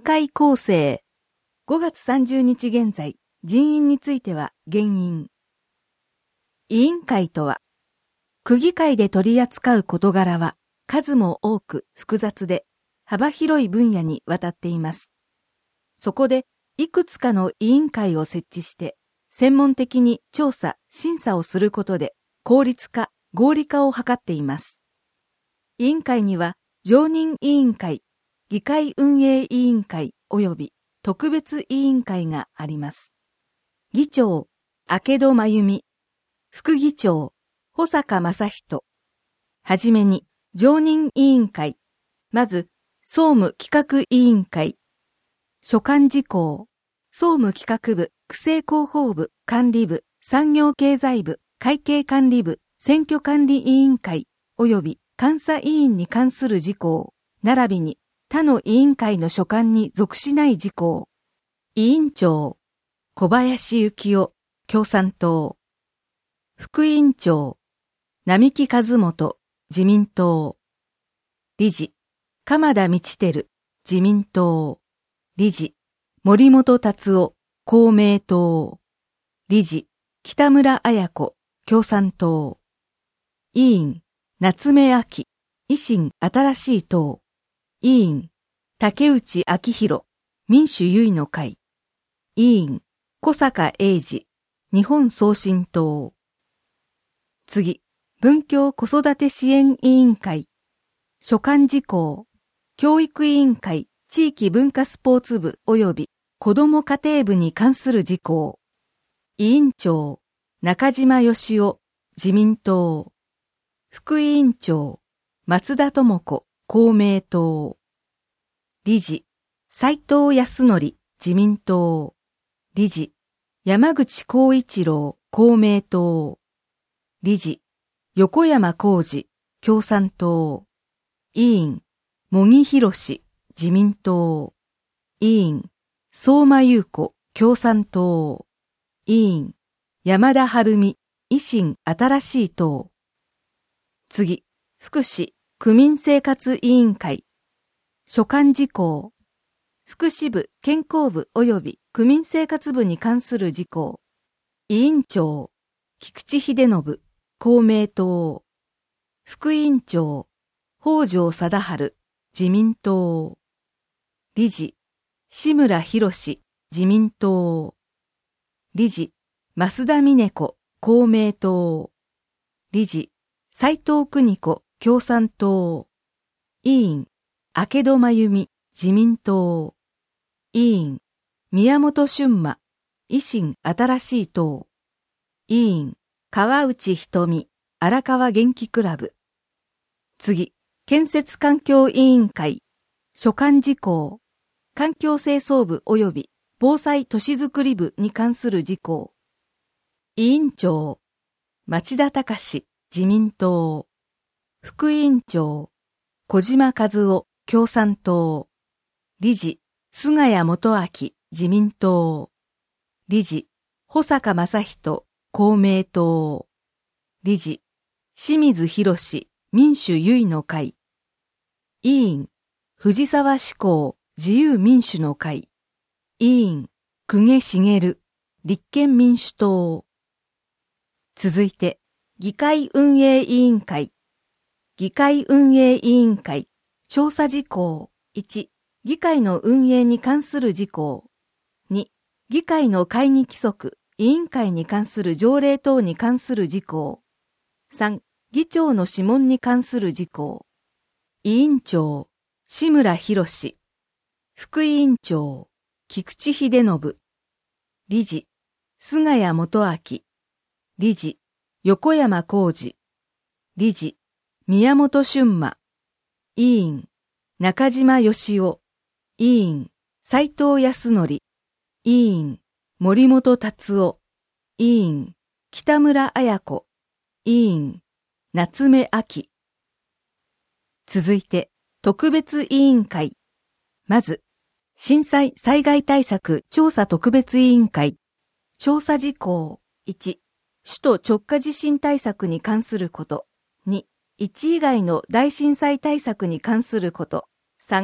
会構成。5月30日現在、人員については減員。委員会とは、区議会で取り扱う事柄は数も多く複雑で幅広い分野にわたっています。そこでいくつかの委員会を設置して専門的に調査・審査をすることで効率化・合理化を図っています。委員会には常任委員会、議会運営委員会及び特別委員会があります。議長、明戸真由美、副議長、保坂正人。はじめに、常任委員会。まず、総務企画委員会。所管事項。総務企画部、区政広報部、管理部、産業経済部、会計管理部、選挙管理委員会、及び監査委員に関する事項、並びに他の委員会の所管に属しない事項。委員長、小林幸男、共産党。副委員長、並木和元、自民党。理事、鎌田道輝、自民党。理事、森本達夫、公明党。理事、北村彩子、共産党。委員、夏目亜紀、維新新しい党。委員、竹内昭弘、民主優位の会。委員、小坂英二、日本創新党。次、文教子育て支援委員会。所管事項、教育委員会、地域文化スポーツ部及び子ども家庭部に関する事項。委員長、中島義夫、自民党。副委員長、松田智子、公明党。理事、斉藤康則、自民党。理事、山口幸一郎、公明党。理事、横山浩二、共産党。委員、茂木宏、自民党。委員、相馬優子、共産党。委員、山田晴美、維新新しい党。次、福祉・区民生活委員会。所管事項、福祉部・健康部及び区民生活部に関する事項。委員長、菊池秀信、公明党。副委員長、北条貞治、自民党。理事、志村博、自民党。理事、増田美音子、公明党。理事、斉藤邦子、共産党。委員、明戸真由美、自民党。委員、宮本俊馬、維新新しい党。委員、川内瞳、荒川元気クラブ。次、建設環境委員会。所管事項、環境清掃部及び防災都市づくり部に関する事項。委員長、町田隆、自民党。副委員長、小島和夫、共産党。理事、菅谷元明、自民党。理事、保坂正人、公明党。理事、清水博、民主優位の会。委員、藤沢志功、自由民主の会。委員、久下茂、立憲民主党。続いて、議会運営委員会。議会運営委員会。調査事項。1、議会の運営に関する事項。2、議会の会議規則、委員会に関する条例等に関する事項。3、議長の諮問に関する事項。委員長、志村博。副委員長、菊池秀信。理事、菅谷元明。理事、横山浩二。理事、宮本俊馬。委員、中島義夫。委員、斉藤康則。委員、森本達夫。委員、北村彩子。委員、夏目亜紀。続いて、特別委員会。まず、震災災害対策調査特別委員会。調査事項。1、首都直下地震対策に関すること。2、1以外の大震災対策に関すること。3、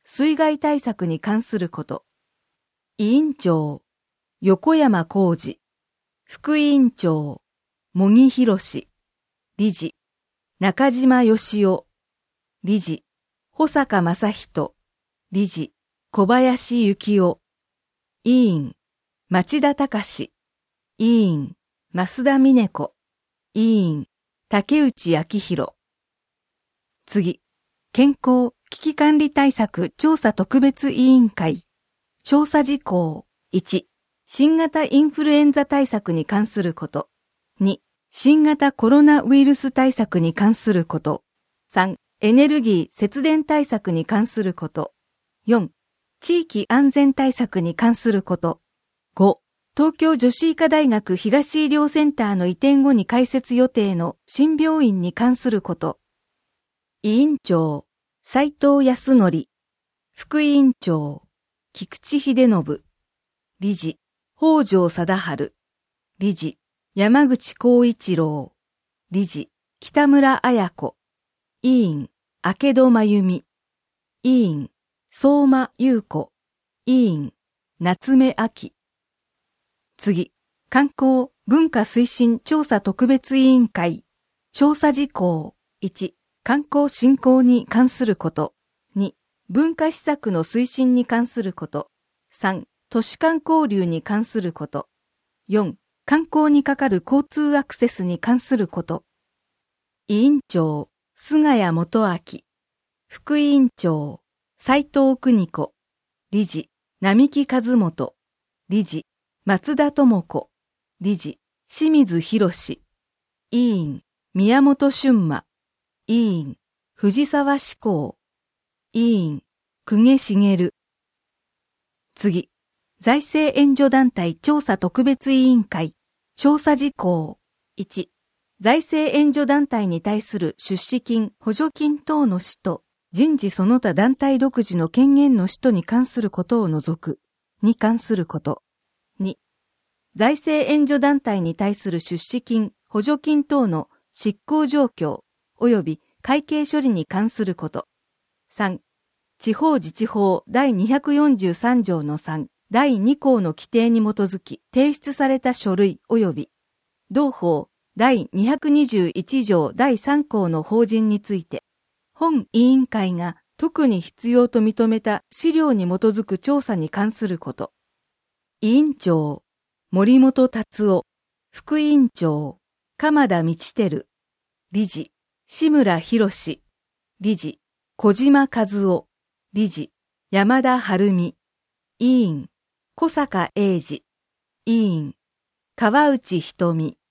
水害対策に関すること。委員長、横山浩二。副委員長、茂木博。理事、中島義雄。理事、保坂正人。理事、小林幸夫。委員、町田隆。委員、増田美音子。委員、竹内昭弘。次、健康危機管理対策調査特別委員会。調査事項。1、新型インフルエンザ対策に関すること。2、新型コロナウイルス対策に関すること。3、エネルギー節電対策に関すること。4、地域安全対策に関すること。5、東京女子医科大学東医療センターの移転後に開設予定の新病院に関すること。委員長、斉藤康則。副委員長、菊池秀信。理事、北条貞治。理事、山口幸一郎。理事、北村彩子。委員、明戸真由美。委員、相馬優子。委員、夏目亜紀。次、観光文化推進調査特別委員会。調査事項。1、観光振興に関すること。2、文化施策の推進に関すること。3、都市間交流に関すること。4、観光にかかる交通アクセスに関すること。委員長、菅谷元明。副委員長、斉藤邦子。理事、並木和元。理事、松田智子。理事、清水博。委員、宮本俊馬。委員、藤沢志功。委員、久下茂。次、財政援助団体調査特別委員会。調査事項。1、財政援助団体に対する出資金、補助金等の使途、人事その他団体独自の権限の使途に関することを除く、に関すること。2、財政援助団体に対する出資金、補助金等の執行状況、及び会計処理に関すること。3、地方自治法第243条の3、第2項の規定に基づき提出された書類及び同法第221条第3項の法人について、本委員会が特に必要と認めた資料に基づく調査に関すること。委員長、森本達夫。副委員長、鎌田道輝。理事、志村博。理事、小島和夫。理事、山田晴美。委員、小坂英二。委員、川内瞳。